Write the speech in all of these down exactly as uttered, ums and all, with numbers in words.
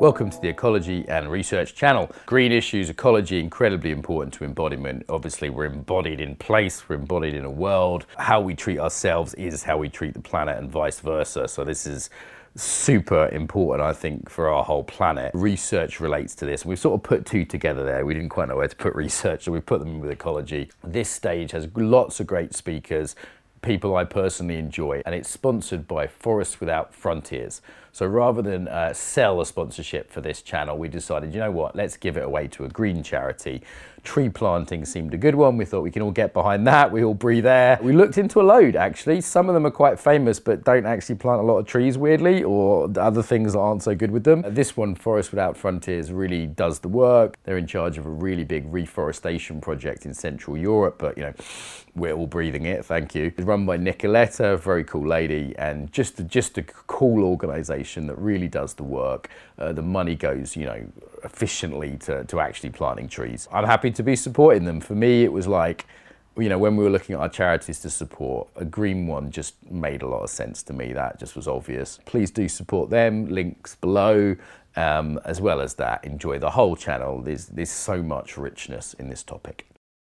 Welcome to the Ecology and Research channel. Green issues, ecology, incredibly important to embodiment. Obviously, we're embodied in place, we're embodied in a world. How we treat ourselves is how we treat the planet and vice versa. So this is super important, I think, for our whole planet. Research relates to this. We've sort of put two together there. We didn't quite know where to put research, so we put them in with ecology. This stage has lots of great speakers, people I personally enjoy, and it's sponsored by Forests Without Frontiers. So rather than uh, sell a sponsorship for this channel, we decided, you know what, let's give it away to a green charity. Tree planting seemed a good one. We thought we can all get behind that. We all breathe air. We looked into a load, actually. Some of them are quite famous, but don't actually plant a lot of trees, weirdly, or other things that aren't so good with them. This one, Forests Without Frontiers, really does the work. They're in charge of a really big reforestation project in Central Europe, but, you know, we're all breathing it, thank you. It's run by Nicoletta, a very cool lady, and just, just a cool organization that really does the work. Uh, the money goes, you know, efficiently to, to actually planting trees. I'm happy to be supporting them. For me, it was like, you know, when we were looking at our charities to support, a green one just made a lot of sense to me. That just was obvious. Please do support them, links below. Um, as well as that, enjoy the whole channel. There's, there's so much richness in this topic.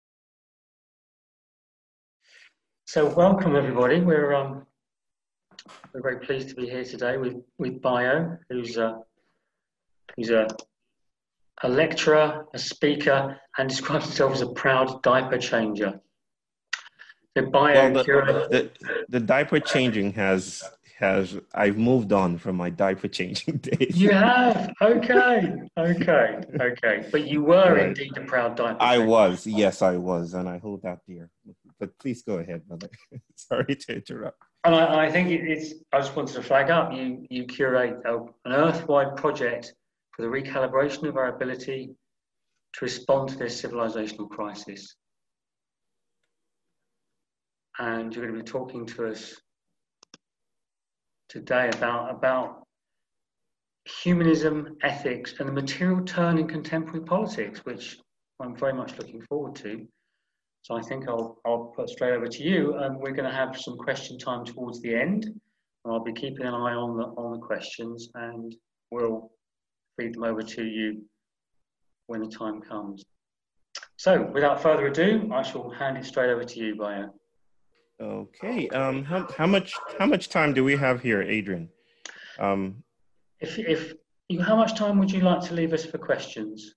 So welcome everybody. We're um, we're very pleased to be here today with with Bio, who's a who's a a lecturer, a speaker, and describes himself as a proud diaper changer. So Bio, well, the, the the diaper changing has has I've moved on from my diaper changing days. You have? Okay, okay, okay. But you were Right. indeed a proud diaper I changer. was, yes, I was, and I hold that dear. But please go ahead, brother. Sorry to interrupt. And I, I think it, it's. I just wanted to flag up. You you curate a, an Earth-wide project for the recalibration of our ability to respond to this civilizational crisis. And you're going to be talking to us today about about humanism, ethics, and the material turn in contemporary politics, which I'm very much looking forward to. So I think I'll, I'll put straight over to you, and we're going to have some question time towards the end. And I'll be keeping an eye on the, on the questions, and we'll feed them over to you when the time comes. So without further ado, I shall hand it straight over to you, Bio. Okay. Um. How how much how much time do we have here, Adrian? Um. If if you, how much time would you like to leave us for questions?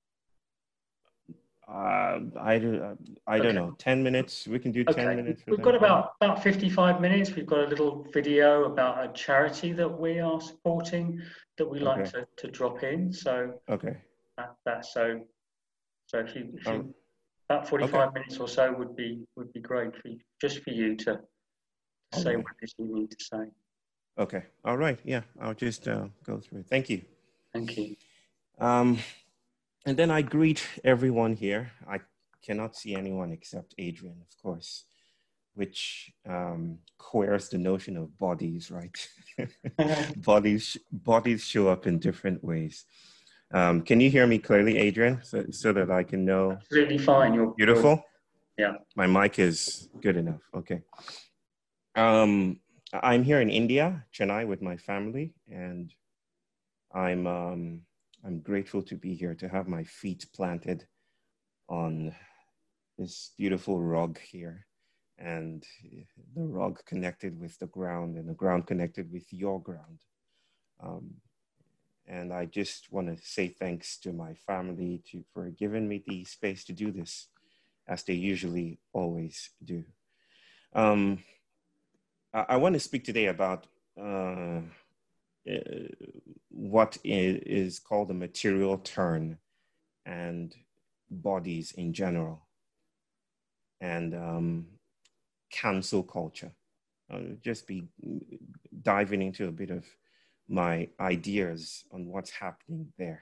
Uh, I do. I don't Okay. know. Ten minutes. We can do Okay. ten minutes. For We've them. got about about fifty-five minutes. We've got a little video about a charity that we are supporting that we like Okay. to, to drop in. So Okay. that, that's so. So if you, if you Um, about forty-five okay. minutes or so would be would be great for you, just for you to All say right. what it is you need to say. Okay. All right. Yeah. I'll just uh, go through it. Thank you. Thank you. Um. And then I greet everyone here. I cannot see anyone except Adrian, of course, which um, queers the notion of bodies, right? bodies, bodies show up in different ways. Um, can you hear me clearly, Adrian, so, so that I can know? Absolutely fine. You're Beautiful? You're, yeah. My mic is good enough. Okay. Um, I'm here in India, Chennai, with my family, and I'm um, I'm grateful to be here, to have my feet planted on this beautiful rug here, and the rug connected with the ground, and the ground connected with your ground. Um, and I just want to say thanks to my family to, for giving me the space to do this, as they usually always do. Um, I, I want to speak today about uh, Uh, what is, is called a material turn and bodies in general, and um, cancel culture. I'll just be diving into a bit of my ideas on what's happening there.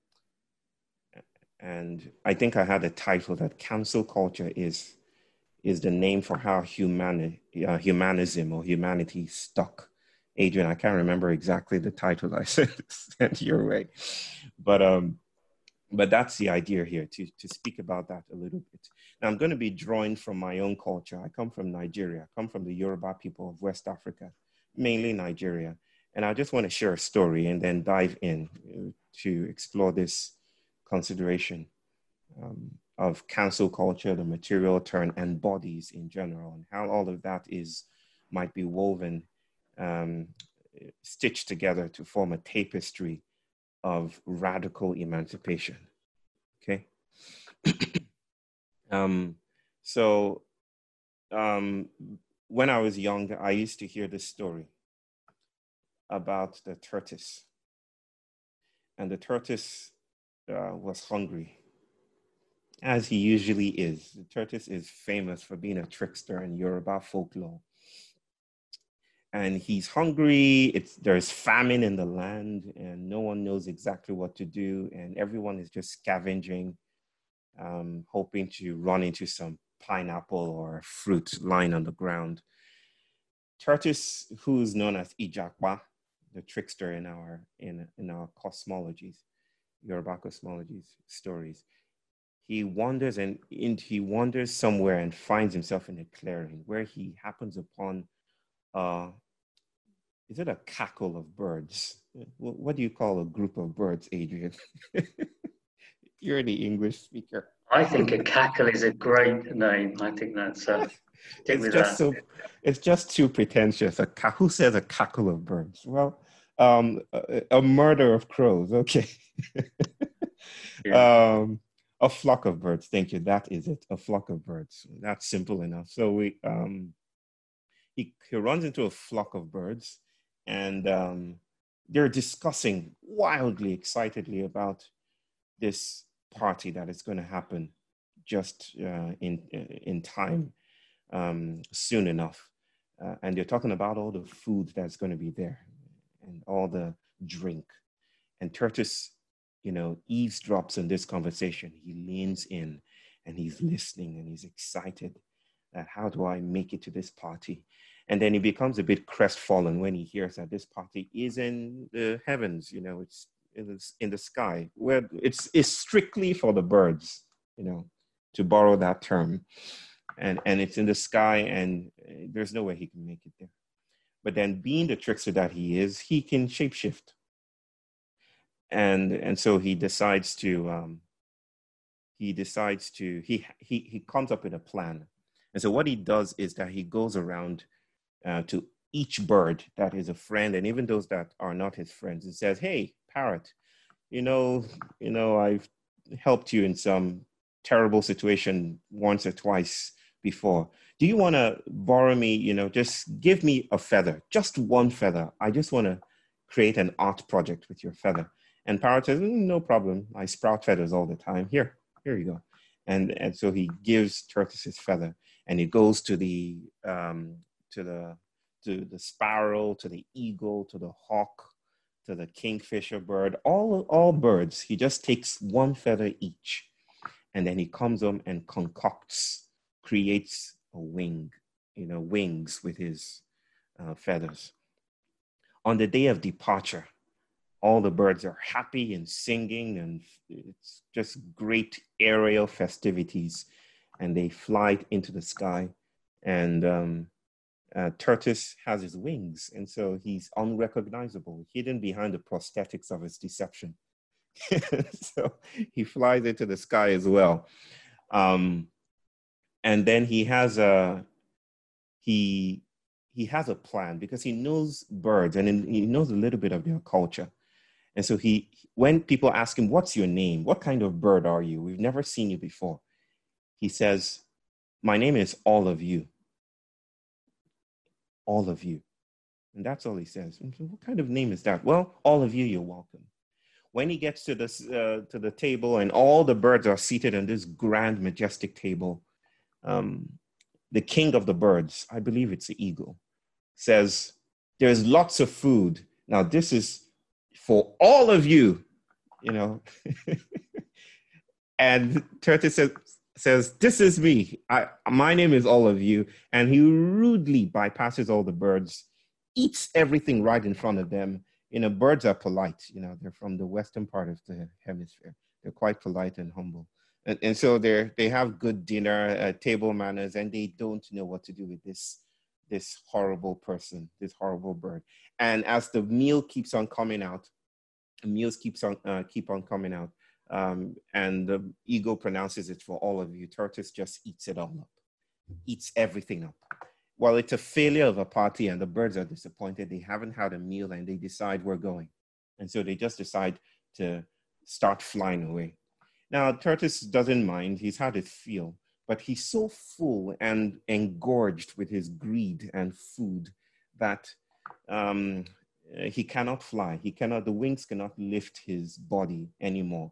And I think I had a title that cancel culture is, is the name for how humani- uh, humanism or humanity stuck. Adrian, I can't remember exactly the title I sent, sent your way, but um, but that's the idea here, to, to speak about that a little bit. Now, I'm going to be drawing from my own culture. I come from Nigeria, I come from the Yoruba people of West Africa, mainly Nigeria. And I just want to share a story and then dive in to explore this consideration um, of cancel culture, the material turn, and bodies in general, and how all of that is might be woven, um, stitched together to form a tapestry of radical emancipation. Okay. um, so um, when I was young, I used to hear this story about the tortoise. And the tortoise uh, was hungry, as he usually is. The tortoise is famous for being a trickster in Yoruba folklore. And he's hungry, it's, there's famine in the land, and no one knows exactly what to do, and everyone is just scavenging, um, hoping to run into some pineapple or fruit lying on the ground. Tortoise, who is known as Ijakwa, the trickster in our in, in our cosmologies, Yoruba cosmologies stories, he wanders and in, he wanders somewhere and finds himself in a clearing where he happens upon uh, is it a cackle of birds? What, what do you call a group of birds, Adrian? You're the English speaker. I think a cackle is a great name. I think that's uh, stick it's with just that. so it's just too pretentious. A ca- who says a cackle of birds? Well, um, a, a murder of crows. Okay. Yeah. um, a flock of birds. Thank you. That is it. A flock of birds. That's simple enough. So we um, he he runs into a flock of birds, and um, they're discussing wildly, excitedly about this party that is going to happen just uh, in in time, um, soon enough. Uh, and they're talking about all the food that's going to be there and all the drink. And Tertius, you know, eavesdrops on this conversation. He leans in and he's listening and he's excited that how do I make it to this party? And then he becomes a bit crestfallen when he hears that this party is in the heavens, you know, it's in the sky, where it's, it's strictly for the birds, you know, to borrow that term. And, and it's in the sky, and there's no way he can make it there. But then, being the trickster that he is, he can shapeshift. And, and so he decides to, um, he decides to, he, he, he comes up with a plan. And so what he does is that he goes around uh, to each bird that is a friend, and even those that are not his friends, and says, hey, parrot, you know, you know, I've helped you in some terrible situation once or twice before. Do you want to borrow me, you know, just give me a feather, just one feather. I just want to create an art project with your feather. And parrot says, mm, no problem. I sprout feathers all the time. Here, here you go. And, and so he gives Tertius his feather, and he goes to the, um, to the, to the sparrow, to the eagle, to the hawk, to the kingfisher bird, all, all birds. He just takes one feather each. And then he comes home and concocts, creates a wing, you know, wings with his uh, feathers. On the day of departure, all the birds are happy and singing, and it's just great aerial festivities. And they fly into the sky, and um, uh, Tertius has his wings, and so he's unrecognizable, hidden behind the prosthetics of his deception. So he flies into the sky as well. Um, and then he has a, he, he has a plan because he knows birds and in, he knows a little bit of their culture. And so he, when people ask him, what's your name? What kind of bird are you? We've never seen you before. He says, my name is all of you. All of you. And that's all he says. And so what kind of name is that? Well, all of you, you're welcome. When he gets to this uh, to the table and all the birds are seated on this grand, majestic table, um, the king of the birds, I believe it's the eagle, says, there's lots of food. Now this is for all of you, you know. And Tertius says, says, this is me. I, my name is all of you. And he rudely bypasses all the birds, eats everything right in front of them. You know, birds are polite. You know, they're from the western part of the hemisphere. They're quite polite and humble. And, and so they're, they have good dinner, uh, table manners, and they don't know what to do with this this horrible person, this horrible bird. And as the meal keeps on coming out, meals keeps on uh, keep on coming out, um, and the eagle pronounces it for all of you. Tortoise just eats it all up, eats everything up. Well, it's a failure of a party, and the birds are disappointed. They haven't had a meal, and they decide we're going, and so they just decide to start flying away. Now, Tortoise doesn't mind. He's had his feel, but he's so full and engorged with his greed and food that um, he cannot fly. He cannot, the wings cannot lift his body anymore.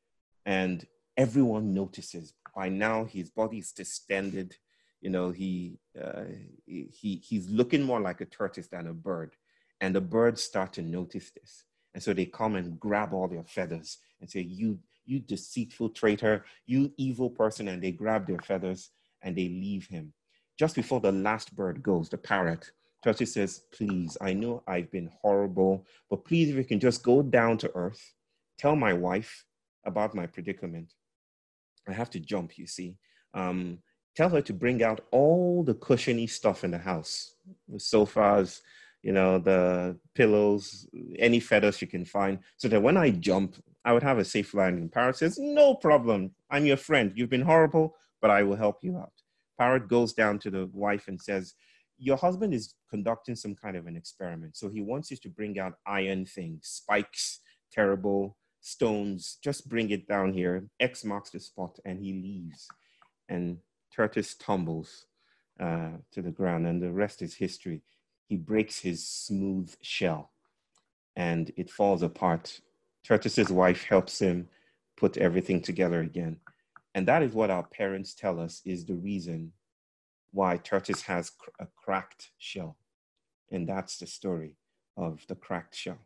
And everyone notices. By now, his body is distended. You know, he, uh, he, he's looking more like a tortoise than a bird. And the birds start to notice this. And so they come and grab all their feathers and say, you, you deceitful traitor, you evil person. And they grab their feathers and they leave him. Just before the last bird goes, the parrot, Tortoise says, please, I know I've been horrible, but please, if you can just go down to earth, tell my wife about my predicament. I have to jump, you see. Um, tell her to bring out all the cushiony stuff in the house, the sofas, you know, the pillows, any feathers she can find, so that when I jump, I would have a safe landing. Parrot says, no problem. I'm your friend. You've been horrible, but I will help you out. Parrot goes down to the wife and says, your husband is conducting some kind of an experiment. So he wants you to bring out iron things, spikes, terrible stones. Just bring it down here. X marks the spot, and he leaves. And Tortoise tumbles uh, to the ground, and the rest is history. He breaks his smooth shell, and it falls apart. Tortoise's wife helps him put everything together again. And that is what our parents tell us is the reason why tortoise has a cracked shell. And that's the story of the cracked shell.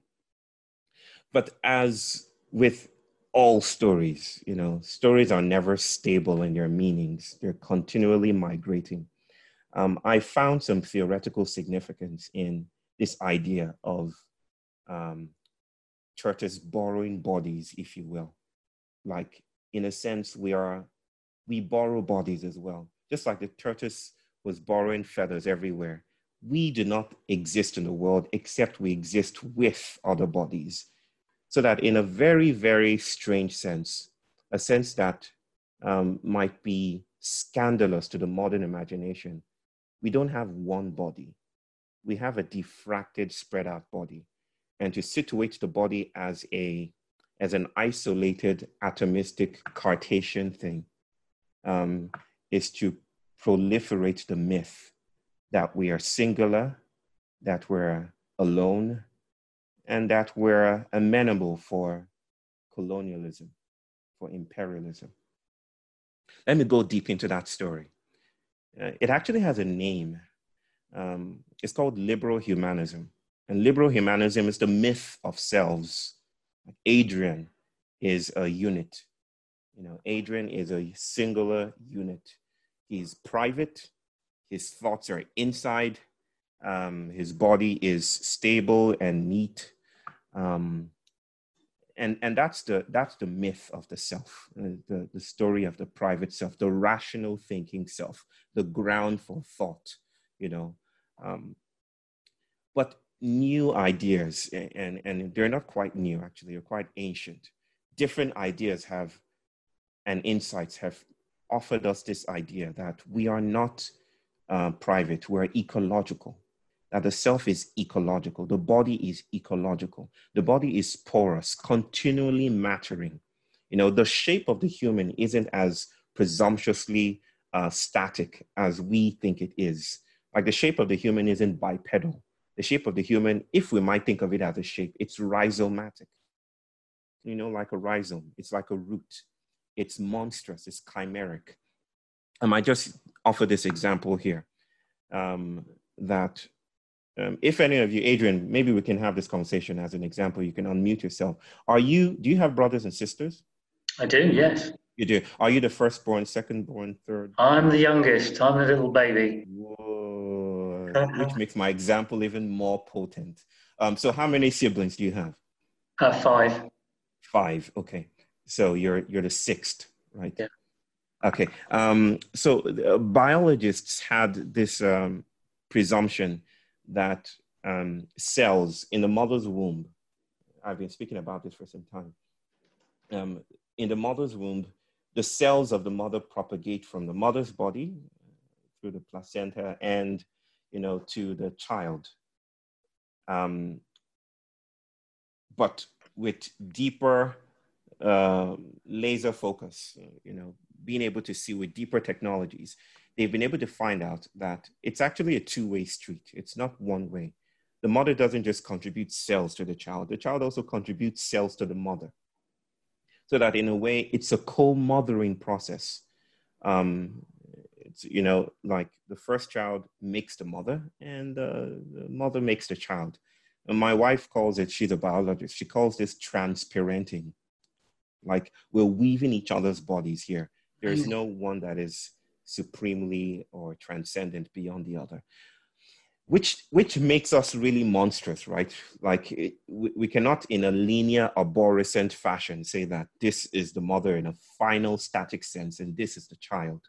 But as with all stories, you know, stories are never stable in their meanings. They're continually migrating. Um, I found some theoretical significance in this idea of um, tortoise borrowing bodies, if you will. Like, in a sense, we are, we borrow bodies as well. Just like the tortoise was borrowing feathers everywhere. We do not exist in the world except we exist with other bodies. So that in a very, very strange sense, a sense that um, might be scandalous to the modern imagination, we don't have one body. We have a diffracted, spread out body. And to situate the body as, a, as an isolated, atomistic, Cartesian thing um, is to proliferate the myth that we are singular, that we're alone, and that we're amenable for colonialism, for imperialism. Let me go deep into that story. Uh, it actually has a name. Um, it's called liberal humanism. And liberal humanism is the myth of selves. Adrian is a unit. You know, Adrian is a singular unit. He's private. His thoughts are inside. Um, his body is stable and neat. Um, and and that's the that's the myth of the self, uh, the, the story of the private self, the rational thinking self, the ground for thought, you know. Um, but new ideas, and, and they're not quite new, actually, they're quite ancient. Different ideas have, and insights have offered us this idea that we are not uh, private, we're ecological. That the self is ecological, the body is ecological, the body is porous, continually mattering. You know, the shape of the human isn't as presumptuously uh, static as we think it is. Like the shape of the human isn't bipedal. The shape of the human, if we might think of it as a shape, it's rhizomatic. You know, like a rhizome, it's like a root. It's monstrous, it's chimeric. I might just offer this example here um, that Um, if any of you, Adrian, maybe we can have this conversation as an example. You can unmute yourself. Are you, do you have brothers and sisters? I do, yes. You do. Are you the firstborn, secondborn, third? I'm the youngest. I'm the little baby. Whoa, which makes my example even more potent. Um, so how many siblings do you have? Uh, five. Five, okay. So you're, you're the sixth, right? Yeah. Okay, um, so uh, biologists had this, um, presumption that um, cells in the mother's womb, I've been speaking about this for some time, um, in the mother's womb, the cells of the mother propagate from the mother's body through the placenta and, you know, to the child. Um, but with deeper uh, laser focus, you know, being able to see with deeper technologies, they've been able to find out that it's actually a two-way street. It's not one way. The mother doesn't just contribute cells to the child. The child also contributes cells to the mother. So that in a way, it's a co-mothering process. Um, it's, you know, like the first child makes the mother and uh, the mother makes the child. And my wife calls it, she's a biologist, she calls this transparenting. Like we're weaving each other's bodies here. There is no one that is supremely or transcendent beyond the other, which which makes us really monstrous, right? Like it, we, we cannot in a linear, arborescent fashion say that this is the mother in a final static sense and this is the child.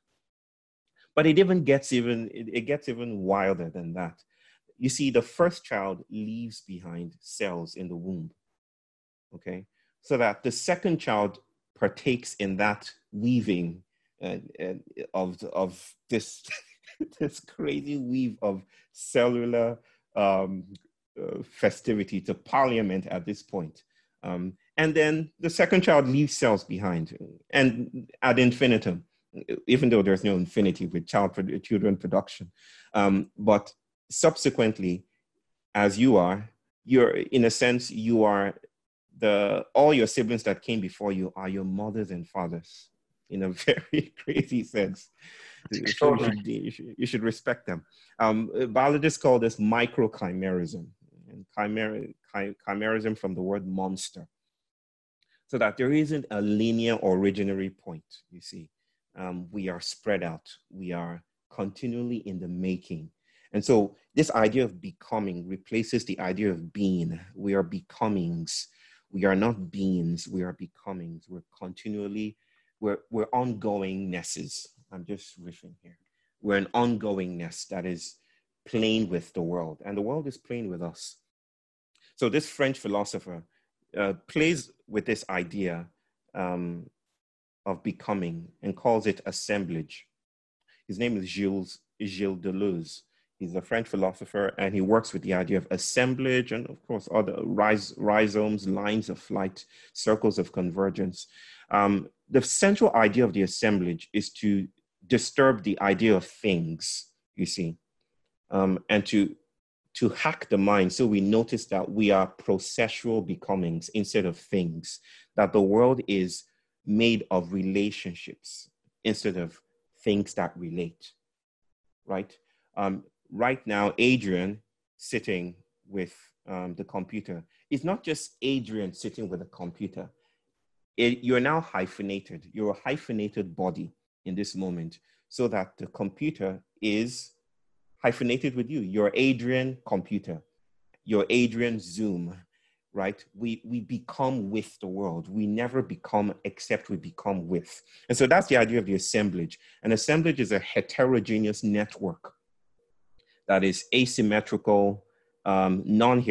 But it even gets even, it, it gets even wilder than that. You see, the first child leaves behind cells in the womb, okay? So that the second child partakes in that weaving uh, uh, of, of this, this crazy weave of cellular um, uh, festivity to parliament at this point. Um, and then the second child leaves cells behind and ad infinitum, even though there's no infinity with child children production. Um, but subsequently, as you are, you're, in a sense, you are the, all your siblings that came before you are your mothers and fathers in a very crazy sense. So you should, you, should, you should respect them. Um, biologists call this microchimerism, and chimera, chi, chimerism from the word monster. So that there isn't a linear originary point, you see. Um, we are spread out. We are continually in the making. And so this idea of becoming replaces the idea of being. We are becomings. We are not beings, we are becomings. We're continually, we're, we're ongoingnesses. I'm just riffing here. We're an ongoingness that is playing with the world, and the world is playing with us. So this French philosopher uh, plays with this idea um, of becoming and calls it assemblage. His name is Gilles, Gilles Deleuze. He's a French philosopher, and he works with the idea of assemblage and, of course, other rhizos, rhizomes, lines of flight, circles of convergence. Um, the central idea of the assemblage is to disturb the idea of things, you see, um, and to, to hack the mind so we notice that we are processual becomings instead of things, that the world is made of relationships instead of things that relate, right? Um, right now, Adrian sitting with um, the computer is not just Adrian sitting with a computer. It, you're now hyphenated. You're a hyphenated body in this moment, so that the computer is hyphenated with you. You're Adrian computer. You're Adrian Zoom, right? We, we become with the world. We never become except we become with. And so that's the idea of the assemblage. An assemblage is a heterogeneous network that is asymmetrical, um,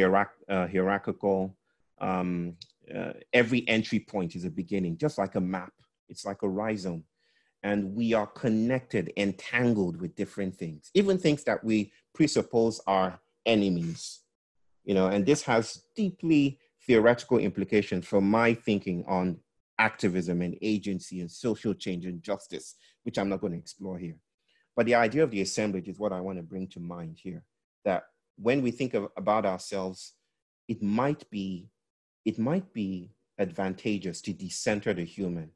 non-hierarchical. Um, uh, every entry point is a beginning, just like a map. It's like a rhizome. And we are connected, entangled with different things, even things that we presuppose are enemies. You know, and this has deeply theoretical implications for my thinking on activism and agency and social change and justice, which I'm not going to explore here. But the idea of the assemblage is what I want to bring to mind here, that when we think of, about ourselves, it might be, it might be advantageous to decenter the human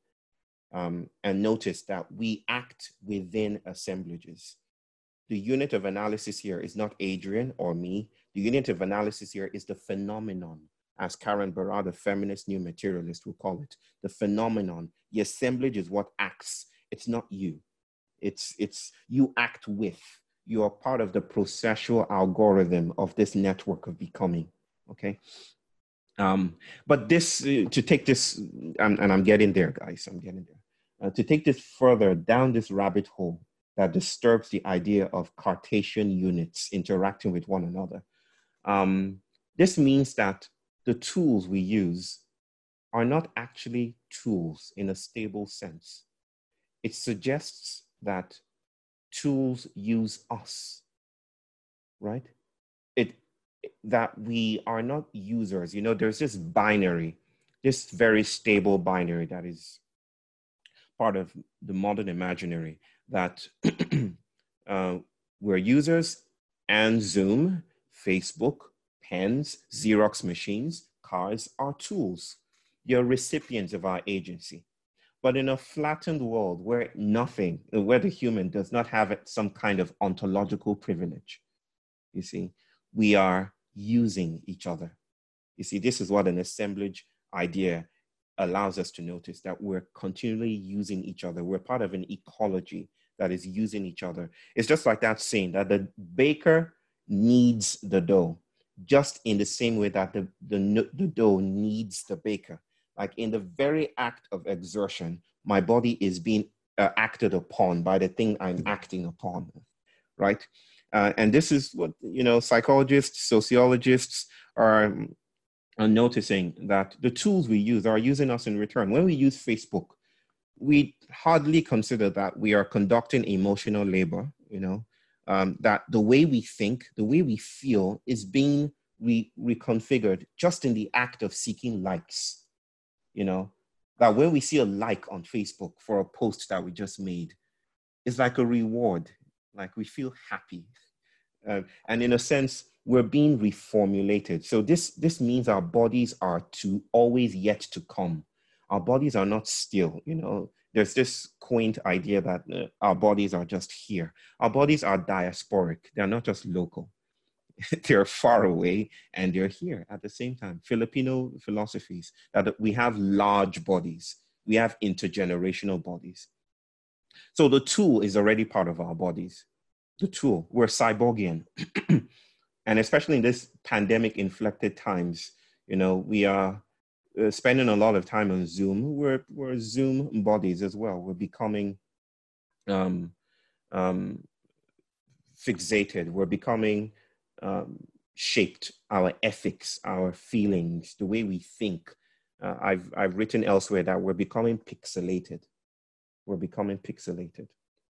um, and notice that we act within assemblages. The unit of analysis here is not Adrian or me. The unit of analysis here is the phenomenon, as Karen Barra, the feminist new materialist, will call it. The phenomenon. The assemblage is what acts. It's not you. It's, it's you act with. You are part of the processual algorithm of this network of becoming, okay? Um, but this, uh, to take this, um, and I'm getting there, guys, I'm getting there. Uh, to take this further down this rabbit hole, that disturbs the idea of Cartesian units interacting with one another. Um, this means that the tools we use are not actually tools in a stable sense. It suggests that tools use us, right? It, that we are not users. You know, there's this binary, this very stable binary that is part of the modern imaginary, that uh, we're users, and Zoom, Facebook, pens, Xerox machines, cars are tools. You're recipients of our agency. But in a flattened world where nothing, where the human does not have some kind of ontological privilege, you see, we are using each other. You see, this is what an assemblage idea allows us to notice, that we're continually using each other. We're part of an ecology that is using each other. It's just like that saying that the baker needs the dough, just in the same way that the, the, the dough needs the baker. Like in the very act of exertion, my body is being uh, acted upon by the thing I'm acting upon, right? Uh, and this is what, you know, psychologists, sociologists are, are noticing, that the tools we use are using us in return. When we use Facebook, we hardly consider that we are conducting emotional labor, you know, um, that the way we think, the way we feel is being re reconfigured just in the act of seeking likes, you know, that when we see a like on Facebook for a post that we just made, it's like a reward, like we feel happy. Uh, and in a sense, we're being reformulated. So this, this means our bodies are to always yet to come. Our bodies are not still, you know. There's this quaint idea that uh, our bodies are just here. Our bodies are diasporic. They're not just local. They're far away and they're here at the same time. Filipino philosophies, that we have large bodies. We have intergenerational bodies. So the tool is already part of our bodies. The tool, we're cyborgian. And especially in this pandemic inflected times, you know, we are uh, spending a lot of time on Zoom. We're, we're Zoom bodies as well. We're becoming um, um, fixated. We're becoming um, shaped, our ethics, our feelings, the way we think. Uh, I've, I've written elsewhere that we're becoming pixelated. We're becoming pixelated.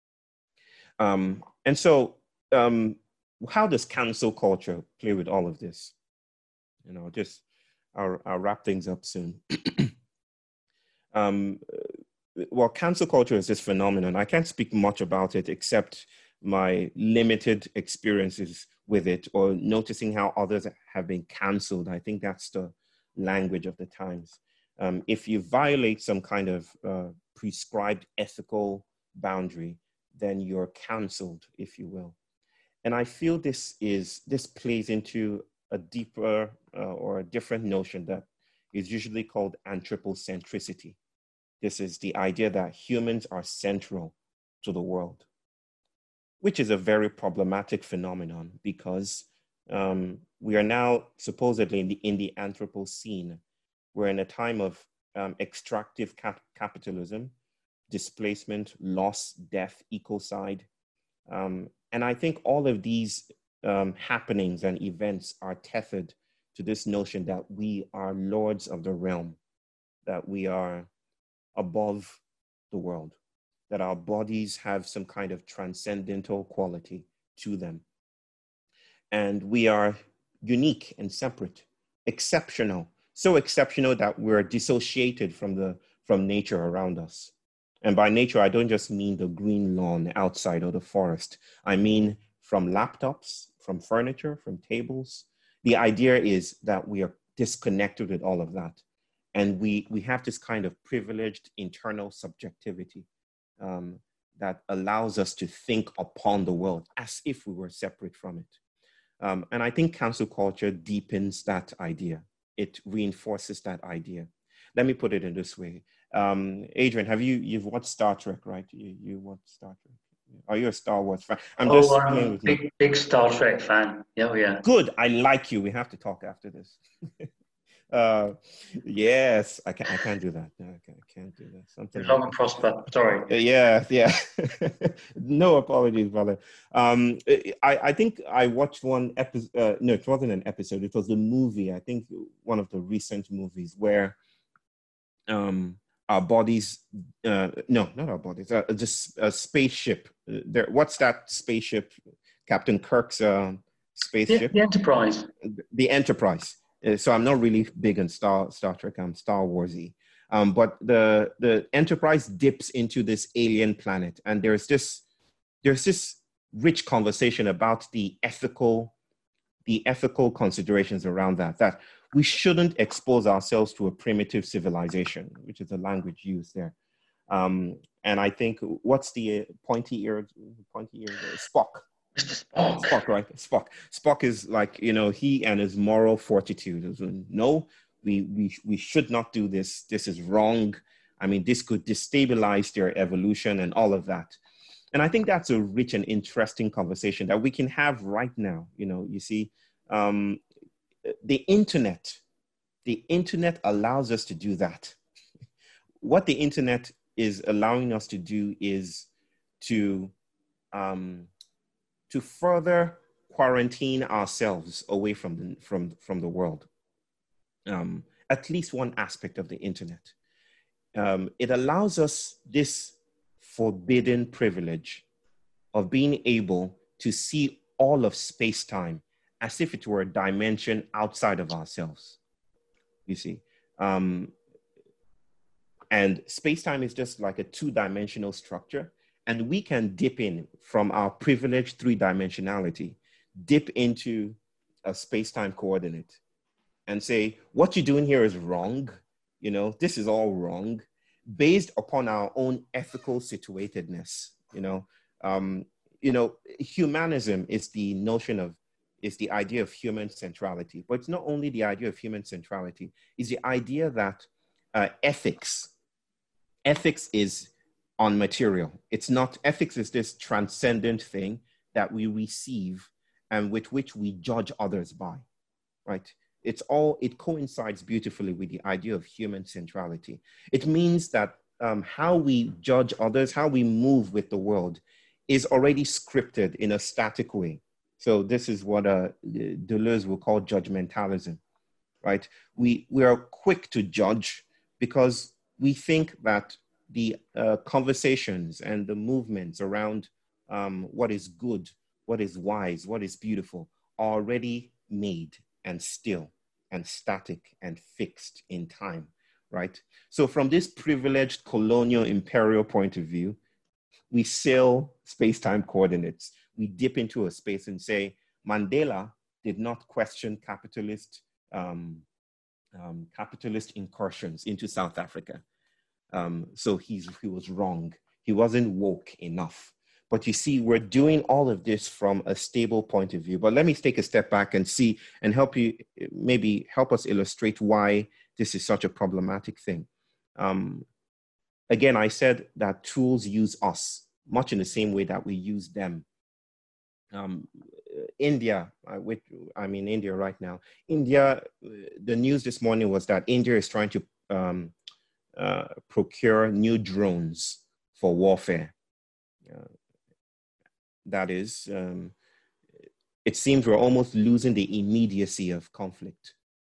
Um, and so, um, how does cancel culture play with all of this? You know, just, I'll, I'll wrap things up soon. um, well, cancel culture is this phenomenon. I can't speak much about it except my limited experiences with it, or noticing how others have been canceled. I think that's the language of the times. Um, if you violate some kind of uh, prescribed ethical boundary, then you're canceled, if you will. And I feel this is, this plays into a deeper uh, or a different notion that is usually called anthropocentricity. This is the idea that humans are central to the world, which is a very problematic phenomenon, because um, we are now supposedly in the, in the Anthropocene. We're in a time of um, extractive cap capitalism, displacement, loss, death, ecocide. Um, and I think all of these um, happenings and events are tethered to this notion that we are lords of the realm, that we are above the world, that our bodies have some kind of transcendental quality to them. And we are unique and separate, exceptional, so exceptional that we're dissociated from, the, from nature around us. And by nature, I don't just mean the green lawn outside or the forest. I mean from laptops, from furniture, from tables. The idea is that we are disconnected with all of that. And we, we have this kind of privileged internal subjectivity um, that allows us to think upon the world as if we were separate from it. Um, and I think cancel culture deepens that idea. It reinforces that idea. Let me put it in this way. Um, Adrian, have you, you've watched Star Trek, right? You, you watched Star Trek. Are you a Star Wars fan? I'm oh, just I'm playing a with big, you. big Star Trek fan. Yeah, oh, yeah. Good, I like you. We have to talk after this. uh, yes, I can't. I can't do that. No, I can't, I can't do that. Something. Long and prosper. Sorry. Yeah, yeah. No apologies, brother. Um, I I think I watched one episode. Uh, no, it wasn't an episode. It was a movie. I think one of the recent movies where um our bodies. Uh, no, not our bodies. Uh, just a spaceship. There. What's that spaceship? Captain Kirk's uh, spaceship. The, the Enterprise. The Enterprise. Uh, So I'm not really big on Star Star Trek. I'm Star Warsy. Um, but the the Enterprise dips into this alien planet, and there's this there's this rich conversation about the ethical the ethical considerations around that. That we shouldn't expose ourselves to a primitive civilization, which is the language used there. Um, and I think what's the pointy eared pointy eared Spock. Mister Spock. Spock, right? Spock. Spock is like, you know, he and his moral fortitude. Is, no, we, we, we should not do this. This is wrong. I mean, this could destabilize their evolution and all of that. And I think that's a rich and interesting conversation that we can have right now. You know, you see, um, the internet, the internet allows us to do that. What the internet is allowing us to do is to, um, to further quarantine ourselves away from the, from, from the world. Um, at least one aspect of the internet. Um, it allows us this forbidden privilege of being able to see all of space-time as if it were a dimension outside of ourselves, you see. Um, and space-time is just like a two-dimensional structure. And we can dip in from our privileged three-dimensionality, dip into a space-time coordinate and say, what you're doing here is wrong. You know, this is all wrong based upon our own ethical situatedness. You know, um, you know, humanism is the notion of, is the idea of human centrality, but it's not only the idea of human centrality, it's the idea that uh, ethics, ethics is on material. It's not, ethics is this transcendent thing that we receive and with which we judge others by, right? It's all, it coincides beautifully with the idea of human centrality. It means that um, how we judge others, how we move with the world is already scripted in a static way. So this is what uh, Deleuze will call judgmentalism, right? We, we are quick to judge because we think that the uh, conversations and the movements around um, what is good, what is wise, what is beautiful are already made and still and static and fixed in time, right? So from this privileged colonial imperial point of view, we sail space-time coordinates. We dip into a space and say, Mandela did not question capitalist, um, um, capitalist incursions into South Africa. Um, so he's, he was wrong. He wasn't woke enough. But you see, we're doing all of this from a stable point of view. But let me take a step back and see and help you, maybe help us illustrate why this is such a problematic thing. Um, again, I said that tools use us much in the same way that we use them. Um, India, uh, which, I'm in India right now. India, the news this morning was that India is trying to um, uh, procure new drones for warfare. Uh, that is, um, it seems we're almost losing the immediacy of conflict.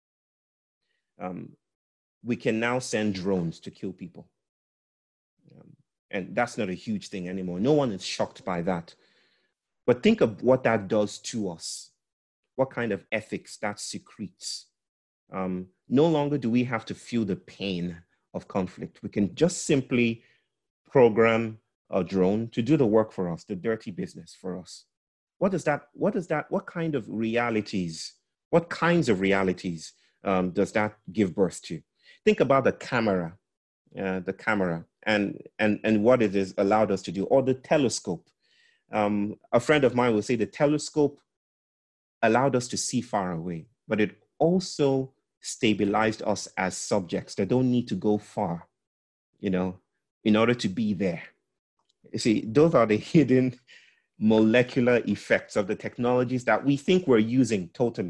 Um, we can now send drones to kill people. Um, and that's not a huge thing anymore. No one is shocked by that. But think of what that does to us, what kind of ethics that secretes. Um, no longer do we have to feel the pain of conflict. We can just simply program a drone to do the work for us, the dirty business for us. What does that, what does that, what kind of realities, what kinds of realities um, does that give birth to? Think about the camera, uh, the camera and, and, and what it has allowed us to do, or the telescope. Um, a friend of mine will say the telescope allowed us to see far away, but it also stabilized us as subjects that don't need to go far, you know, in order to be there. You see, those are the hidden molecular effects of the technologies that we think we're using totally,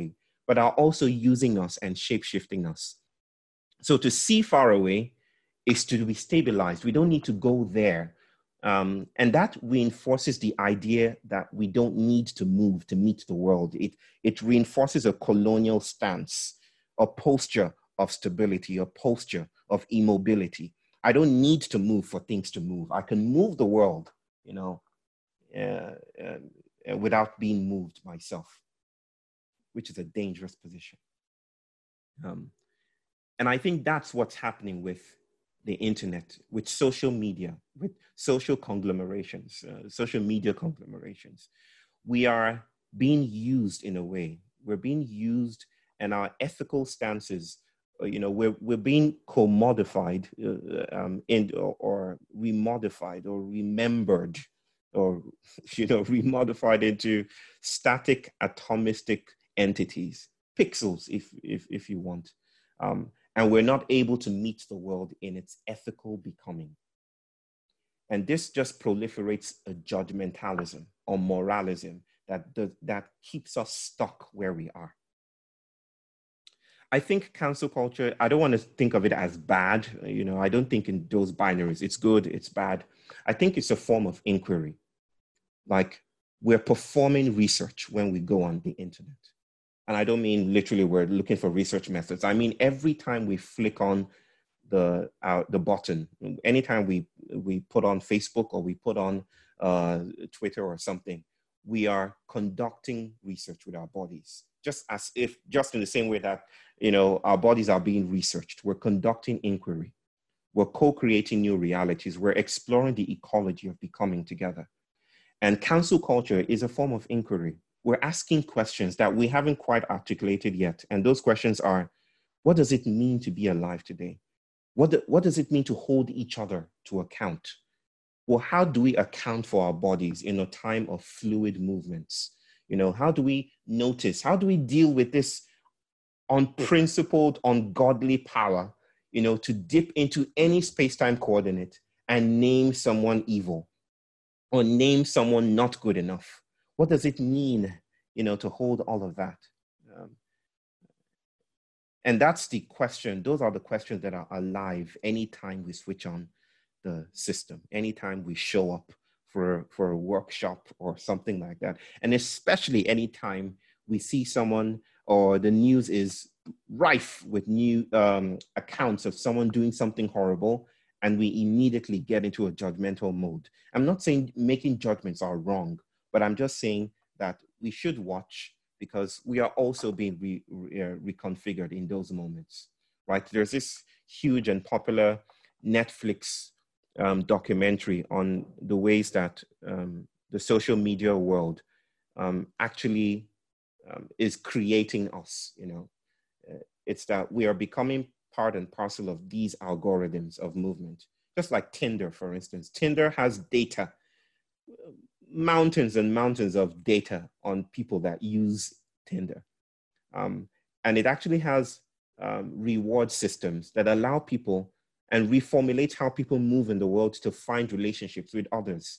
but are also using us and shape-shifting us. So to see far away is to be stabilized. We don't need to go there. Um, and that reinforces the idea that we don't need to move to meet the world. It, it reinforces a colonial stance, a posture of stability, a posture of immobility. I don't need to move for things to move. I can move the world, you know, uh, uh, without being moved myself, which is a dangerous position. Um, and I think that's what's happening with the internet, with social media, with social conglomerations, uh, social media conglomerations. We are being used in a way. We're being used, and our ethical stances, uh, you know, we're, we're being commodified uh, um, in, or, or remodified or remembered, or, you know, remodified into static atomistic entities, pixels, if, if, if you want. Um, and we're not able to meet the world in its ethical becoming. And this just proliferates a judgmentalism or moralism that, does, that keeps us stuck where we are. I think cancel culture, I don't want to think of it as bad. You know, I don't think in those binaries, it's good, it's bad. I think it's a form of inquiry. Like, we're performing research when we go on the internet. And I don't mean literally we're looking for research methods. I mean, every time we flick on the, uh, the button, anytime we, we put on Facebook or we put on uh, Twitter or something, we are conducting research with our bodies. Just as if, just in the same way that, you know, our bodies are being researched, we're conducting inquiry. We're co-creating new realities. We're exploring the ecology of becoming together. And cancel culture is a form of inquiry. We're asking questions that we haven't quite articulated yet. And those questions are, what does it mean to be alive today? What, do, what does it mean to hold each other to account? Well, how do we account for our bodies in a time of fluid movements? You know, how do we notice? How do we deal with this unprincipled, ungodly power, you know, to dip into any space-time coordinate and name someone evil or name someone not good enough? What does it mean, you know, to hold all of that? Um, and that's the question. Those are the questions that are alive anytime we switch on the system, anytime we show up for, for a workshop or something like that. And especially anytime we see someone or the news is rife with new um, accounts of someone doing something horrible, and we immediately get into a judgmental mode. I'm not saying making judgments are wrong, but I'm just saying that we should watch because we are also being re, re, uh, reconfigured in those moments, right? There's this huge and popular Netflix um, documentary on the ways that um, the social media world um, actually um, is creating us, you know. Uh, it's that we are becoming part and parcel of these algorithms of movement. Just like Tinder, for instance. Tinder has data, mountains and mountains of data on people that use Tinder. Um, and it actually has um, reward systems that allow people and reformulate how people move in the world to find relationships with others.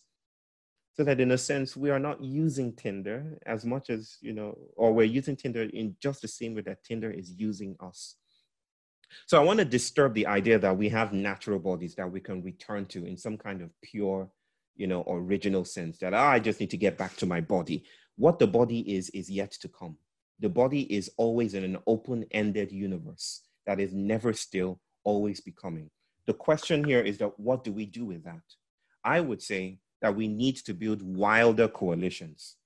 So that in a sense, we are not using Tinder as much as, you know, or we're using Tinder in just the same way that Tinder is using us. So I want to disturb the idea that we have natural bodies that we can return to in some kind of pure, you know, original sense that, oh, I just need to get back to my body. What the body is, is yet to come. The body is always in an open-ended universe that is never still, always becoming. The question here is that what do we do with that? I would say that we need to build wilder coalitions.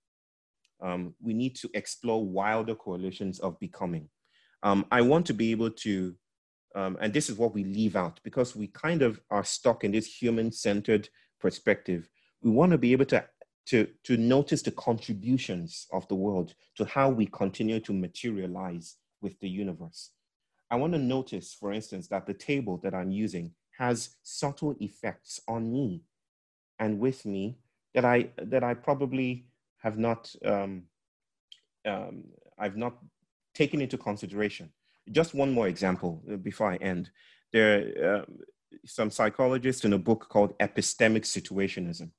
Um, we need to explore wilder coalitions of becoming. Um, I want to be able to, um, and this is what we leave out because we kind of are stuck in this human-centered perspective. We want to be able to, to, to notice the contributions of the world to how we continue to materialize with the universe. I want to notice, for instance, that the table that I'm using has subtle effects on me and with me that I, that I probably have not, um, um, I've not taken into consideration. Just one more example before I end. There are uh, some psychologists in a book called Epistemic Situationism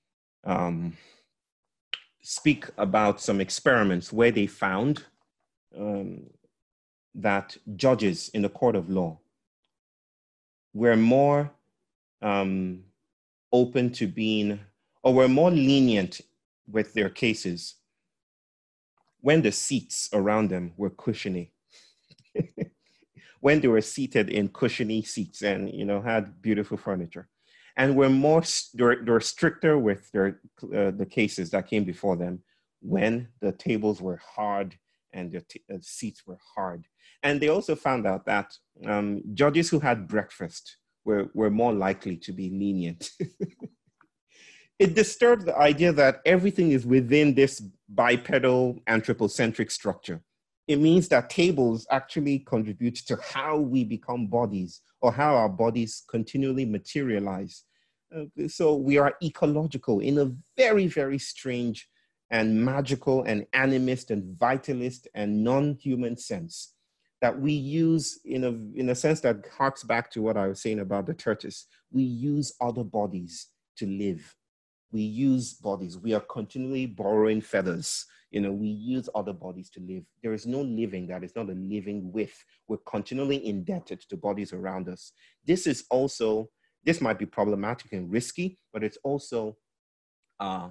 um, speak about some experiments where they found um, that judges in the court of law were more um, open to being, or were more lenient with their cases when the seats around them were cushiony. When they were seated in cushiony seats and, you know, had beautiful furniture, and were more, they were, they were stricter with their, uh, the cases that came before them when the tables were hard and the t- uh, seats were hard. And they also found out that um, judges who had breakfast were, were more likely to be lenient. It disturbs the idea that everything is within this bipedal anthropocentric structure. It means that tables actually contribute to how we become bodies, or how our bodies continually materialize. Uh, so we are ecological in a very, very strange and magical and animist and vitalist and non-human sense that we use in a, in a sense that harks back to what I was saying about the tortoise. We use other bodies to live. We use bodies. We are continually borrowing feathers. You know, we use other bodies to live. There is no living that is not a living with. We're continually indebted to bodies around us. This is also, this might be problematic and risky, but it's also uh,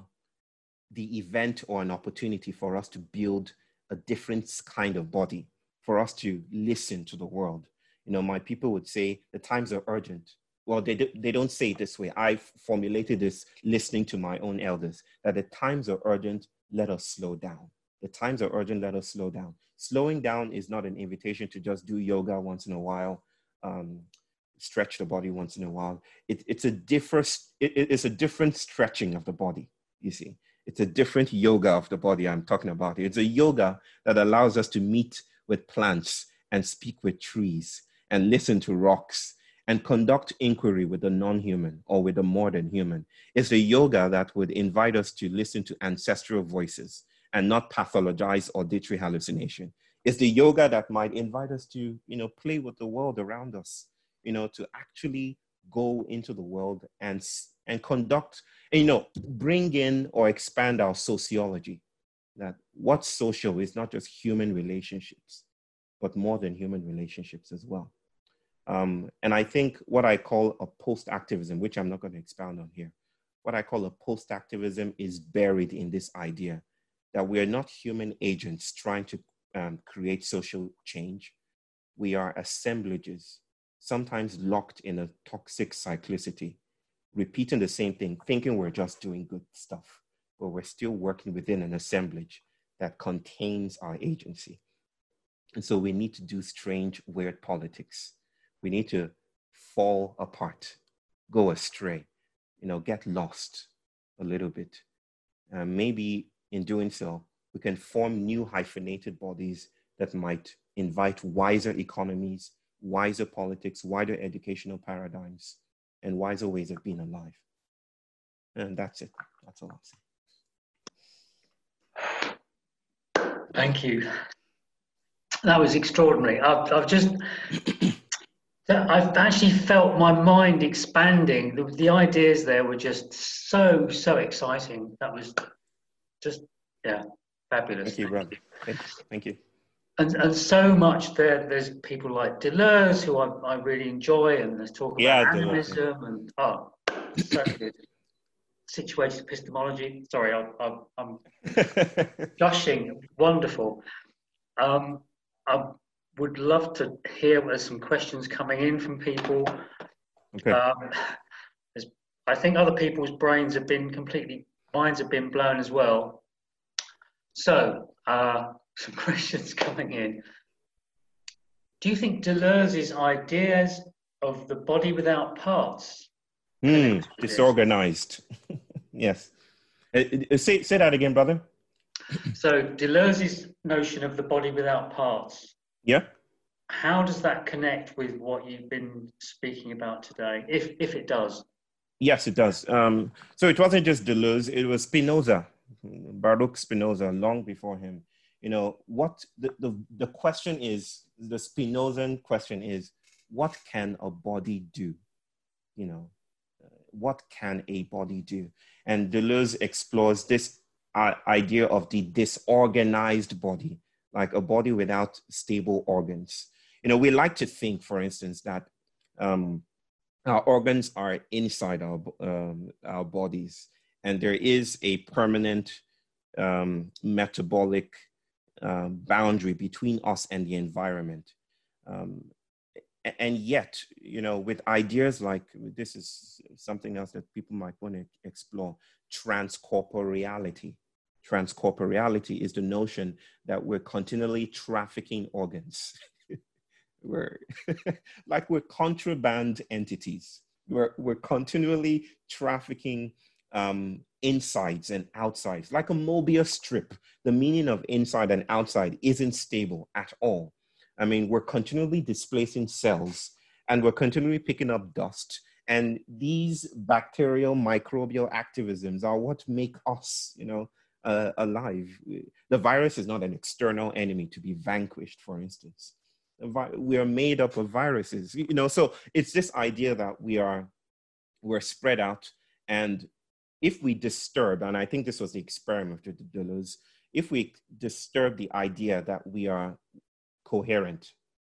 the event or an opportunity for us to build a different kind of body, for us to listen to the world. You know, my people would say the times are urgent. Well, they, do, they don't say it this way. I formulated this listening to my own elders, that the times are urgent, let us slow down. The times are urgent, let us slow down. Slowing down is not an invitation to just do yoga once in a while, um, stretch the body once in a while. It, it's, a different, it, it's a different stretching of the body, you see. It's a different yoga of the body I'm talking about. It's a yoga that allows us to meet with plants and speak with trees and listen to rocks and conduct inquiry with the non-human or with the more than human. It's a yoga that would invite us to listen to ancestral voices and not pathologize auditory hallucination. It's the yoga that might invite us to, you know, play with the world around us, you know, to actually go into the world and, and conduct, and, you know, bring in or expand our sociology. That what's social is not just human relationships, but more than human relationships as well. Um, and I think what I call a post-activism, which I'm not going to expound on here, what I call a post-activism is buried in this idea that we are not human agents trying to um, create social change. We are assemblages, sometimes locked in a toxic cyclicity, repeating the same thing, thinking we're just doing good stuff, but we're still working within an assemblage that contains our agency. And so we need to do strange, weird politics. We need to fall apart, go astray, you know, get lost a little bit. Uh, maybe in doing so, we can form new hyphenated bodies that might invite wiser economies, wiser politics, wider educational paradigms, and wiser ways of being alive. And that's it. That's all I'm saying. Thank you. That was extraordinary. I've, I've just... I've actually felt my mind expanding. The, the ideas there were just so, so exciting. That was just, yeah, fabulous. Thank you, brother. Thank you. Thank you. And, and so much there. There's people like Deleuze, who I, I really enjoy, and there's talk about yeah, animism, Deleuze. and oh, so good. Situated epistemology. Sorry, I, I, I'm gushing. Wonderful. Um, I, would love to hear there's some questions coming in from people. Okay. Um, I think other people's brains have been completely, minds have been blown as well. So, uh, some questions coming in. Do you think Deleuze's ideas of the body without parts? Hmm, disorganized. Yes. Uh, uh, say, say that again, brother. So, Deleuze's notion of the body without parts. Yeah. How does that connect with what you've been speaking about today, if if it does? Yes, it does. Um, so it wasn't just Deleuze, it was Spinoza, Baruch Spinoza, long before him. You know, what the, the, the question is, the Spinozan question is, what can a body do? You know, what can a body do? And Deleuze explores this uh, idea of the disorganized body, like a body without stable organs. You know, we like to think, for instance, that um, our organs are inside our, um, our bodies, and there is a permanent um, metabolic um, boundary between us and the environment. Um, and yet, you know, with ideas like, this is something else that people might want to explore, transcorporeality. Transcorporeality is the notion that we're continually trafficking organs. We're like we're contraband entities. We're, we're continually trafficking um, insides and outsides, like a Mobius strip. The meaning of inside and outside isn't stable at all. I mean, we're continually displacing cells, and we're continually picking up dust. And these bacterial microbial activisms are what make us, you know, uh, alive. The virus is not an external enemy to be vanquished, for instance. We are made up of viruses, you know, so it's this idea that we are, we're spread out. And if we disturb, and I think this was the experiment of Deleuze, if we disturb the idea that we are coherent,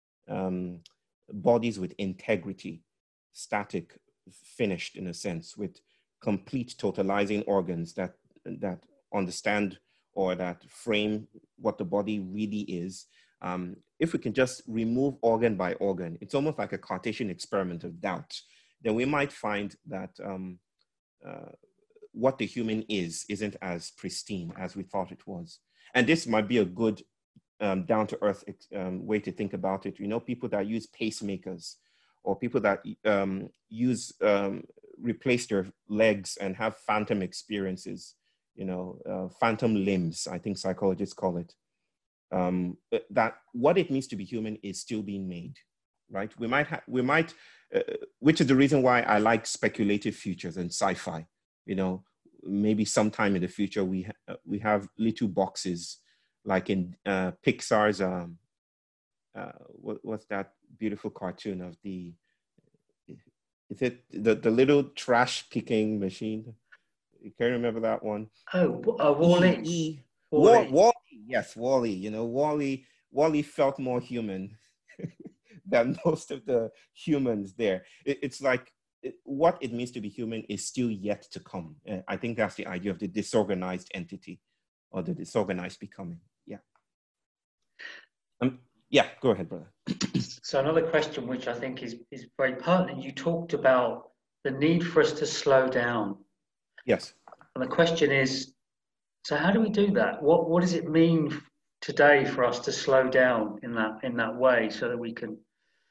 um, bodies with integrity, static, finished in a sense, with complete totalizing organs that, that understand or that frame what the body really is, Um, if we can just remove organ by organ, it's almost like a Cartesian experiment of doubt, then we might find that um, uh, what the human is isn't as pristine as we thought it was. And this might be a good um, down-to-earth um, way to think about it. You know, people that use pacemakers, or people that um, use, um, replace their legs and have phantom experiences, you know, uh, phantom limbs, I think psychologists call it. Um, that what it means to be human is still being made, right? We might, ha- we might, uh, which is the reason why I like speculative futures and sci-fi. You know, maybe sometime in the future we ha- we have little boxes, like in uh, Pixar's. Um, uh, what, what's that beautiful cartoon of the? Is it the the little trash picking machine? You can remember that one? Oh, uh, Wall-E. E, e, Wall-E. Wall, yes, Wall-E. You know, Wall-E. Wall-E felt more human than most of the humans there. It, it's like it, what it means to be human is still yet to come. Uh, I think that's the idea of the disorganized entity, or the disorganized becoming. Yeah. Um, yeah. Go ahead, brother. So another question, which I think is is very pertinent. You talked about the need for us to slow down. Yes. And the question is, so how do we do that? What what does it mean today for us to slow down in that in that way, so that we can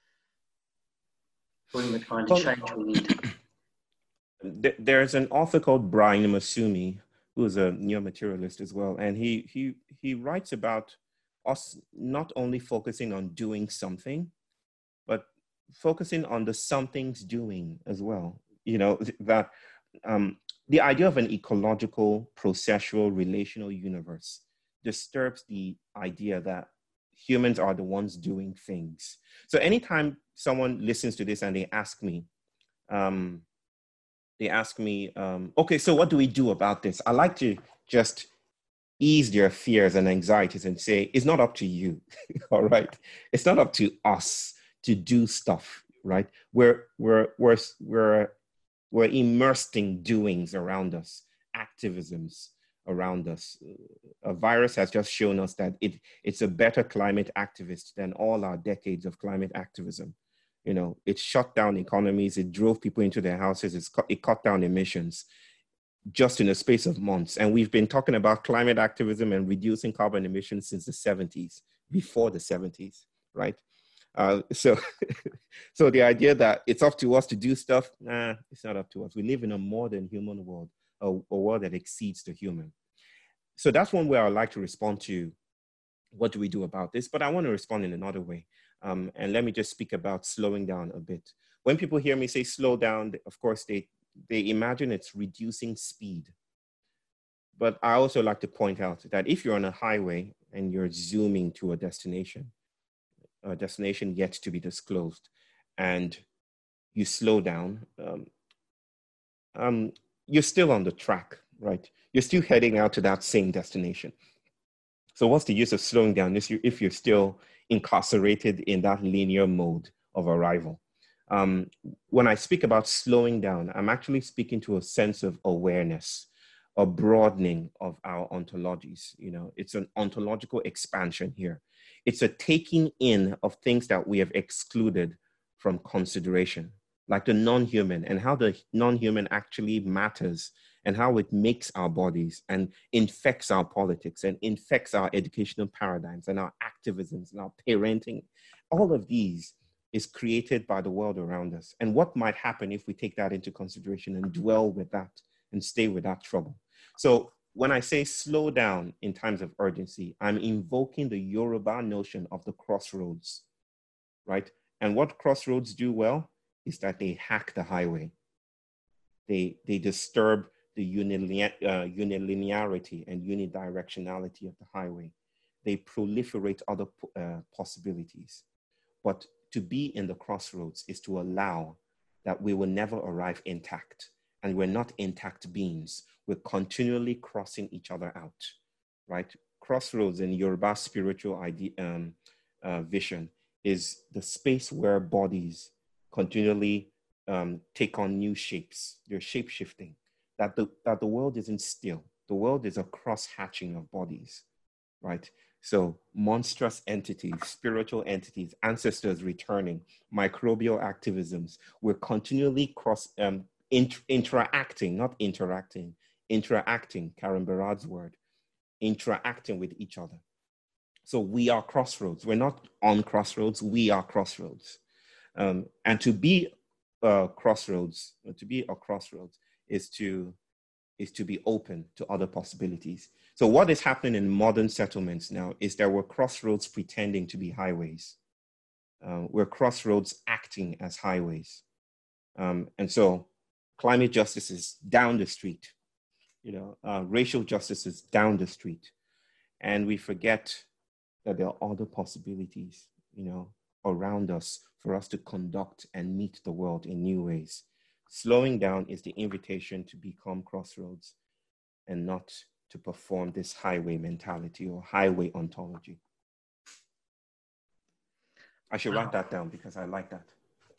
bring the kind of change we need? There's an author called Brian Masumi, who is a neo-materialist as well, and he he he writes about us not only focusing on doing something, but focusing on the something's doing as well. You know, that um, the idea of an ecological, processual, relational universe disturbs the idea that humans are the ones doing things. So anytime someone listens to this and they ask me, um, they ask me, um, okay, so what do we do about this? I like to just ease their fears and anxieties and say, it's not up to you, all right? It's not up to us to do stuff, right? We're, we're, we're, we're, we're immersed in doings around us, activisms around us. A virus has just shown us that it, it's a better climate activist than all our decades of climate activism. You know, it shut down economies, it drove people into their houses, it's cut, it cut down emissions just in a space of months. And we've been talking about climate activism and reducing carbon emissions since the seventies, before the seventies, right? Uh, so, so the idea that it's up to us to do stuff, nah, it's not up to us. We live in a more than human world, a, a world that exceeds the human. So that's one way I would like to respond to what do we do about this, but I want to respond in another way. Um, and let me just speak about slowing down a bit. When people hear me say slow down, of course, they, they imagine it's reducing speed. But I also like to point out that if you're on a highway and you're zooming to a destination, a destination yet to be disclosed, and you slow down, um, um, you're still on the track, right? You're still heading out to that same destination. So what's the use of slowing down if, you, if you're still incarcerated in that linear mode of arrival? Um, when I speak about slowing down, I'm actually speaking to a sense of awareness, a broadening of our ontologies. You know, it's an ontological expansion here. It's a taking in of things that we have excluded from consideration, like the non-human and how the non-human actually matters and how it makes our bodies and infects our politics and infects our educational paradigms and our activisms and our parenting. All of these is created by the world around us. And what might happen if we take that into consideration and dwell with that and stay with that trouble? So when I say slow down in times of urgency, I'm invoking the Yoruba notion of the crossroads, right? And what crossroads do well is that they hack the highway. They, they disturb the unilinear, uh, unilinearity and unidirectionality of the highway. They proliferate other uh, possibilities. But to be in the crossroads is to allow that we will never arrive intact, and we're not intact beings. We're continually crossing each other out, right? Crossroads in Yoruba spiritual idea, um, uh, vision is the space where bodies continually um, take on new shapes. They're shape-shifting, that the, that the world isn't still. The world is a cross-hatching of bodies, right? So monstrous entities, spiritual entities, ancestors returning, microbial activisms, we're continually cross, um, int interacting, not interacting, interacting, Karen Barad's word, interacting with each other. So we are crossroads. We're not on crossroads, we are crossroads. Um, and to be a crossroads, to be a crossroads is to, is to be open to other possibilities. So what is happening in modern settlements now is that we're crossroads pretending to be highways. Uh, we're crossroads acting as highways. Um, and so climate justice is down the street, you know, uh, racial justice is down the street. And we forget that there are other possibilities, you know, around us for us to conduct and meet the world in new ways. Slowing down is the invitation to become crossroads and not to perform this highway mentality or highway ontology. I should write that down because I like that.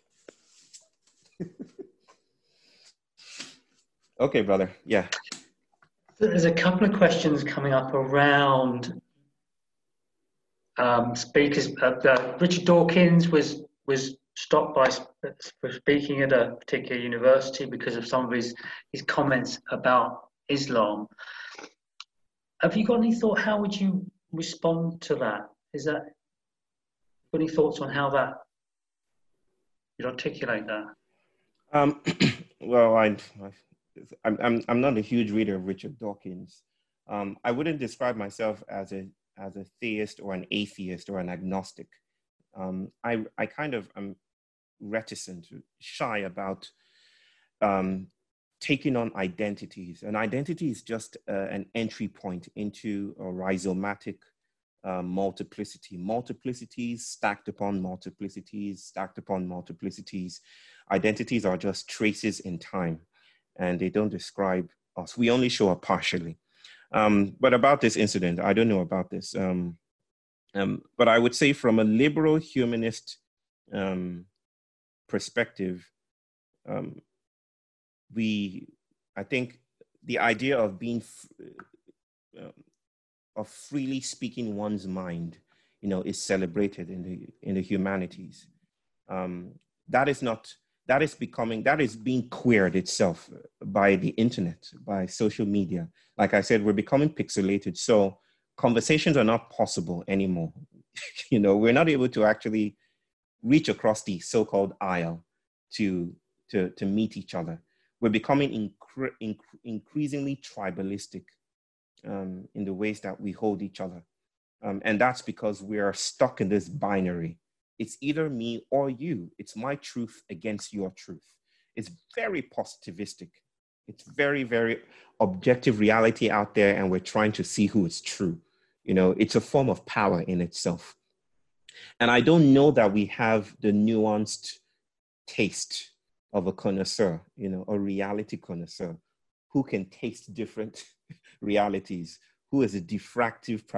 Okay, brother, yeah. There's a couple of questions coming up around um, speakers. Uh, uh, Richard Dawkins was was stopped by for speaking at a particular university because of some of his his comments about Islam. Have you got any thought? How would you respond to that? Is that got any thoughts on how that you'd articulate that? Um, well, I, I'm I'm I'm not a huge reader of Richard Dawkins. Um, I wouldn't describe myself as a as a theist or an atheist or an agnostic. Um, I I kind of am reticent, shy about um, taking on identities. An identity is just uh, an entry point into a rhizomatic uh, multiplicity. Multiplicities stacked upon multiplicities, stacked upon multiplicities. Identities are just traces in time, and they don't describe us. We only show up partially. Um, but about this incident, I don't know about this. Um, um, but I would say from a liberal humanist um, perspective, um, we, I think the idea of being, uh, of freely speaking one's mind, you know, is celebrated in the, in the humanities. Um, that is not, that is becoming, that is being queered itself by the internet, by social media. Like I said, we're becoming pixelated. So conversations are not possible anymore. You know, we're not able to actually reach across the so-called aisle to, to, to meet each other. We're becoming incre inc increasingly tribalistic um, in the ways that we hold each other. Um, and that's because we are stuck in this binary. It's either me or you. It's my truth against your truth. It's very positivistic. It's very, very objective reality out there, and we're trying to see who is true. You know, it's a form of power in itself. And I don't know that we have the nuanced taste of a connoisseur, you know, a reality connoisseur who can taste different realities, who is a diffractive pra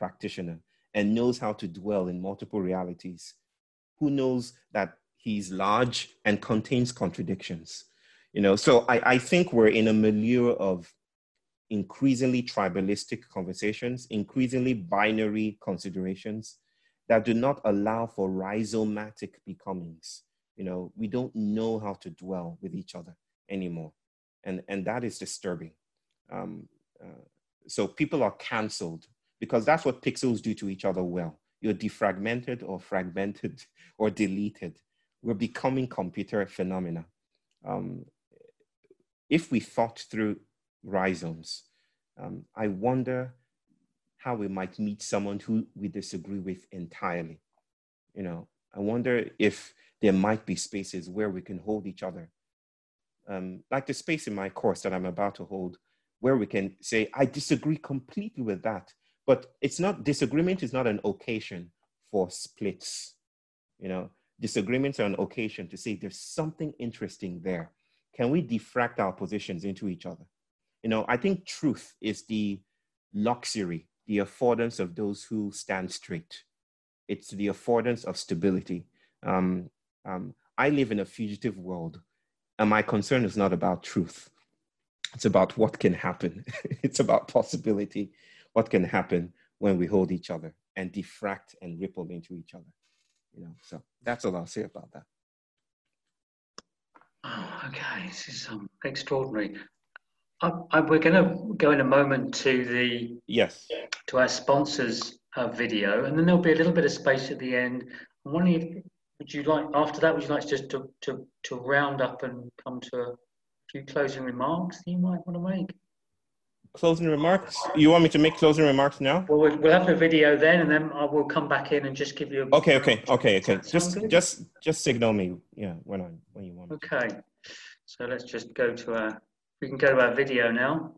practitioner and knows how to dwell in multiple realities, who knows that he's large and contains contradictions. You know, so I, I think we're in a milieu of increasingly tribalistic conversations, increasingly binary considerations that do not allow for rhizomatic becomings. You know, we don't know how to dwell with each other anymore. And, and that is disturbing. Um, uh, so people are canceled because that's what pixels do to each other well. You're defragmented or fragmented or deleted. We're becoming computer phenomena. Um, if we thought through rhizomes, um, I wonder how we might meet someone who we disagree with entirely. You know, I wonder if there might be spaces where we can hold each other. Um, like the space in my course that I'm about to hold, where we can say, I disagree completely with that, but it's not, disagreement is not an occasion for splits. You know, disagreements are an occasion to say there's something interesting there. Can we diffract our positions into each other? You know, I think truth is the luxury, the affordance of those who stand straight. It's the affordance of stability. Um, um, I live in a fugitive world, and my concern is not about truth. It's about what can happen. It's about possibility, what can happen when we hold each other and diffract and ripple into each other. You know, so that's all I'll say about that. Oh, okay, this is um, extraordinary. I, I, we're going to go in a moment to the yes to our sponsors uh, video, and then there'll be a little bit of space at the end. I'm wondering if would you like after that? Would you like just to to to round up and come to a few closing remarks that you might want to make? Closing remarks? You want me to make closing remarks now? Well, we'll, we'll have the video then, and then I will come back in and just give you. A, okay, okay, okay, okay. Just, good? just, just signal me. Yeah, when I when you want. Me okay, to. So let's just go to our. We can go to our video now.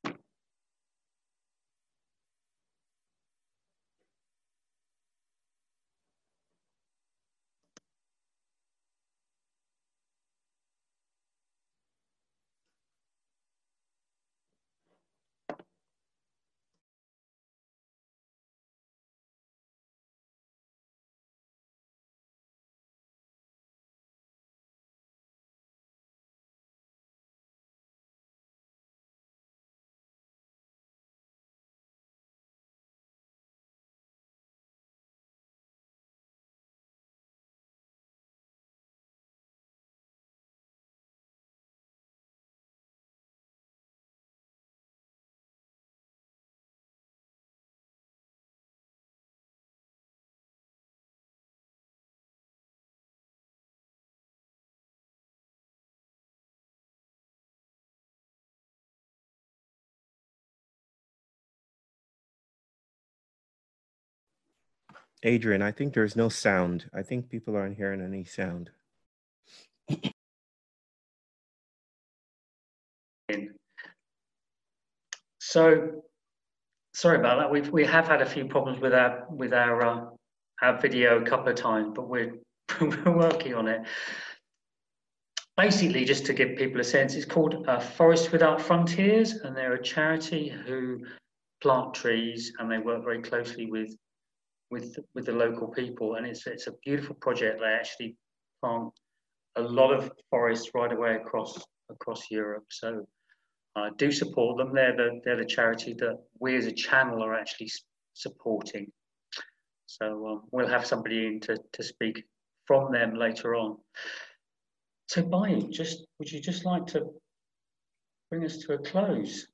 Adrian, I think there's no sound. I think people aren't hearing any sound. So, sorry about that. We've we have had a few problems with our with our uh, our video a couple of times, but we're we're working on it. Basically, just to give people a sense, it's called uh, Forest Without Frontiers, and they're a charity who plant trees, and they work very closely with with with the local people, and it's it's a beautiful project. They actually plant a lot of forests right away across across Europe. So uh, do support them. They're the they're the charity that we as a channel are actually supporting. So um, we'll have somebody in to to speak from them later on. So, Bayu, just would you just like to bring us to a close?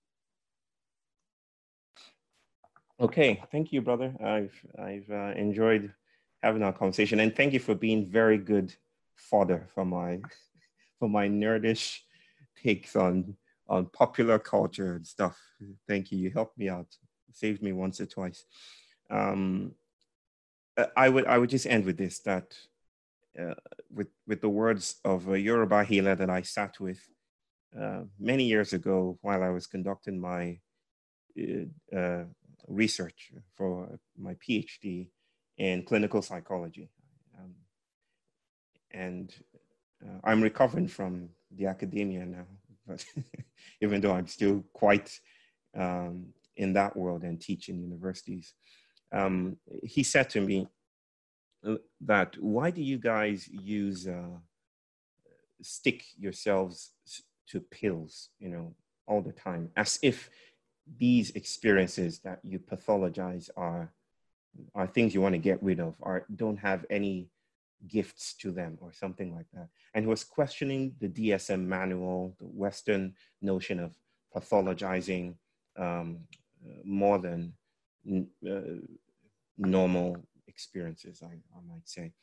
Okay, thank you, brother. I've I've uh, enjoyed having our conversation, and thank you for being very good fodder for my for my nerdish takes on on popular culture and stuff. Thank you. You helped me out. Saved me once or twice. Um, I would I would just end with this, that uh, with with the words of a Yoruba healer that I sat with uh, many years ago while I was conducting my uh, research for my PhD in clinical psychology. Um, and uh, I'm recovering from the academia now, but even though I'm still quite um, in that world and teach in universities. um, he said to me that, why do you guys use, uh, stick yourselves to pills, you know, all the time, as if these experiences that you pathologize are, are things you want to get rid of, or don't have any gifts to them or something like that. And he was questioning the D S M manual, the Western notion of pathologizing um, more than uh, normal experiences, I, I might say.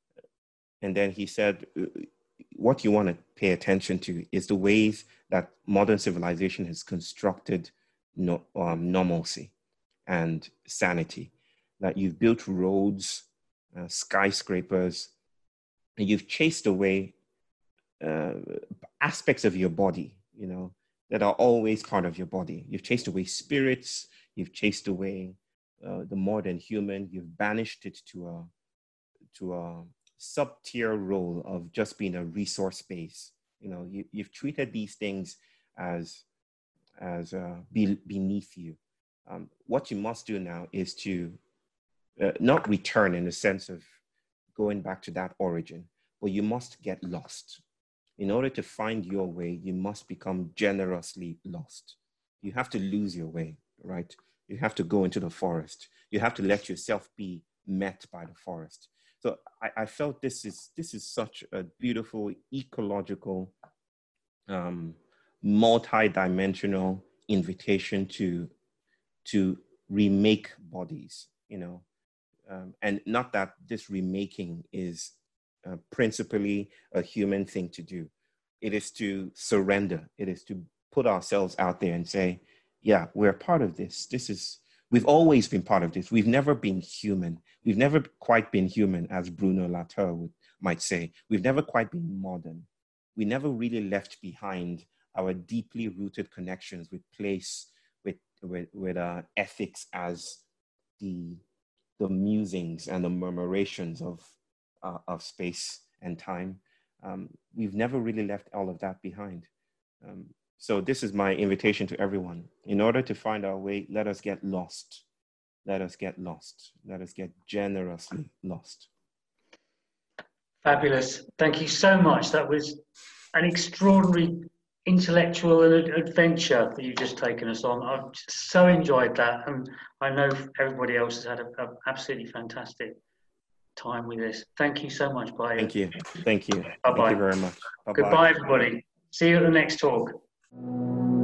And then he said, what you want to pay attention to is the ways that modern civilization has constructed no, um, normalcy and sanity. That you've built roads, uh, skyscrapers, and you've chased away uh, aspects of your body, you know, that are always part of your body. You've chased away spirits, you've chased away uh, the more than human, you've banished it to a, to a sub-tier role of just being a resource base. You know, you, you've treated these things as, as uh, be, beneath you. Um, what you must do now is to uh, not return in the sense of going back to that origin, but you must get lost. In order to find your way, you must become generously lost. You have to lose your way, right? You have to go into the forest. You have to let yourself be met by the forest. So I, I felt this is, this is such a beautiful ecological, um, multi-dimensional invitation to, to remake bodies, you know, um, and not that this remaking is uh, principally a human thing to do. It is to surrender. It is to put ourselves out there and say, yeah, we're part of this. This is, we've always been part of this. We've never been human. We've never quite been human, as Bruno Latour would, might say. We've never quite been modern. We never really left behind our deeply rooted connections with place, with, with, with uh, ethics as the, the musings and the murmurations of, uh, of space and time. Um, we've never really left all of that behind. Um, so this is my invitation to everyone. In order to find our way, let us get lost. Let us get lost. Let us get generously lost. Fabulous. Thank you so much. That was an extraordinary intellectual adventure that you've just taken us on. I've so enjoyed that. And I know everybody else has had an absolutely fantastic time with this. Thank you so much, Bayo. Thank you. Thank you. Bye-bye. Thank you very much. Bye-bye. Goodbye, everybody. See you at the next talk.